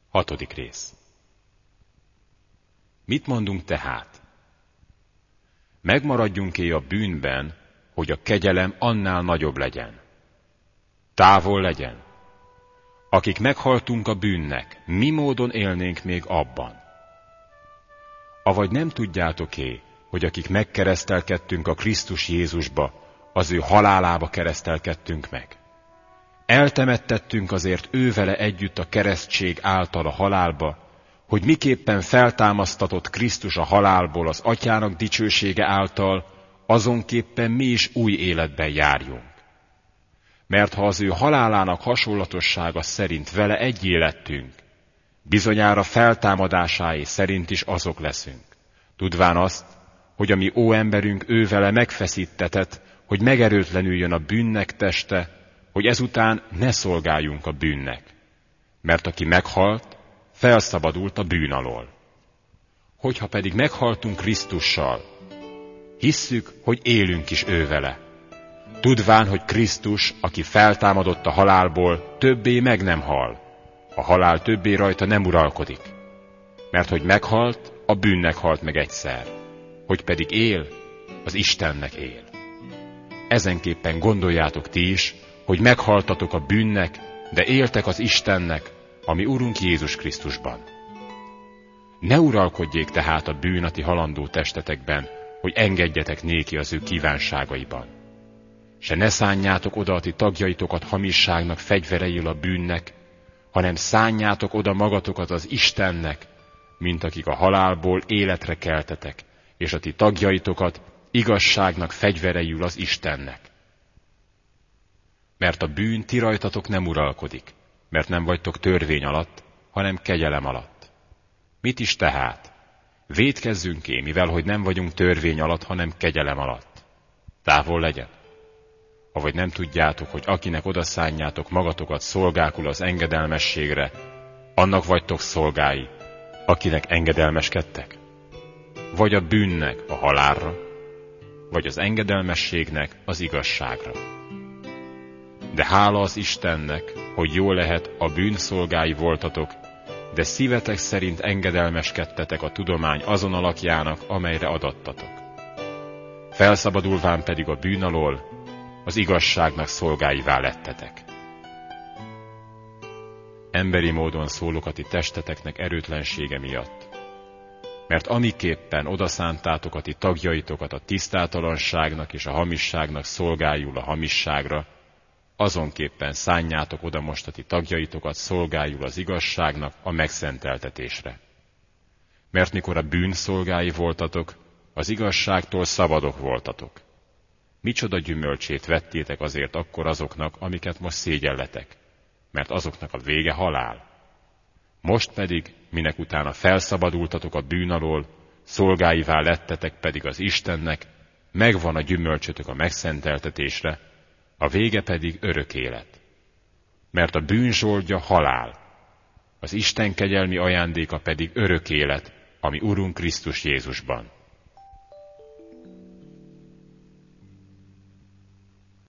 6. rész. Mit mondunk tehát? Megmaradjunk-e a bűnben, hogy a kegyelem annál nagyobb legyen? Távol legyen. Akik meghaltunk a bűnnek, mi módon élnénk még abban? Avagy nem tudjátok-é, hogy akik megkeresztelkedtünk a Krisztus Jézusba, az ő halálába keresztelkedtünk meg? Eltemettettünk azért ővele együtt a keresztség által a halálba, hogy miképpen feltámasztatott Krisztus a halálból az Atyának dicsősége által, azonképpen mi is új életben járjunk. Mert ha az ő halálának hasonlatossága szerint vele egyé lettünk, bizonyára feltámadásáé szerint is azok leszünk. Tudván azt, hogy a mi óemberünk ővele megfeszítetett, hogy megerőtlenüljön a bűnnek teste, hogy ezután ne szolgáljunk a bűnnek. Mert aki meghalt, felszabadult a bűn alól. Hogyha pedig meghaltunk Krisztussal, hisszük, hogy élünk is ővele. Tudván, hogy Krisztus, aki feltámadott a halálból, többé meg nem hal. A halál többé rajta nem uralkodik. Mert hogy meghalt, a bűnnek halt meg egyszer. Hogy pedig él, az Istennek él. Ezenképpen gondoljátok ti is, hogy meghaltatok a bűnnek, de éltek az Istennek, ami Urunk Jézus Krisztusban. Ne uralkodjék tehát a bűn a ti halandó testetekben, hogy engedjetek néki az ő kívánságaiban. Se ne szánjátok oda a ti tagjaitokat hamisságnak fegyvereiül a bűnnek, hanem szánjátok oda magatokat az Istennek, mint akik a halálból életre keltetek, és a ti tagjaitokat igazságnak fegyvereiül az Istennek. Mert a bűn ti rajtatok nem uralkodik, mert nem vagytok törvény alatt, hanem kegyelem alatt. Mit is tehát? Vétkezzünk-e, mivel hogy nem vagyunk törvény alatt, hanem kegyelem alatt? Távol legyen. Avagy nem tudjátok, hogy akinek odaszánjátok magatokat szolgákul az engedelmességre, annak vagytok szolgái, akinek engedelmeskedtek? Vagy a bűnnek a halálra, vagy az engedelmességnek az igazságra. De hála az Istennek, hogy jól lehet a bűn szolgái voltatok, de szívetek szerint engedelmeskedtetek a tudomány azon alakjának, amelyre adattatok. Felszabadulván pedig a bűn alól, az igazságnak szolgáivá lettetek. Emberi módon szólok a ti testeteknek erőtlensége miatt, mert amiképpen odaszántátok a ti tagjaitokat a tisztátalanságnak és a hamisságnak szolgájul a hamisságra, azonképpen szánjátok oda most a ti tagjaitokat szolgájul az igazságnak a megszenteltetésre. Mert mikor a bűn szolgái voltatok, az igazságtól szabadok voltatok. Micsoda gyümölcsét vettétek azért akkor azoknak, amiket most szégyelletek, mert azoknak a vége halál. Most pedig, minek utána felszabadultatok a bűn alól, szolgáivá lettetek pedig az Istennek, megvan a gyümölcsötök a megszenteltetésre, a vége pedig örök élet. Mert a bűn zsoldja halál, az Isten kegyelmi ajándéka pedig örök élet, ami Urunk Krisztus Jézusban.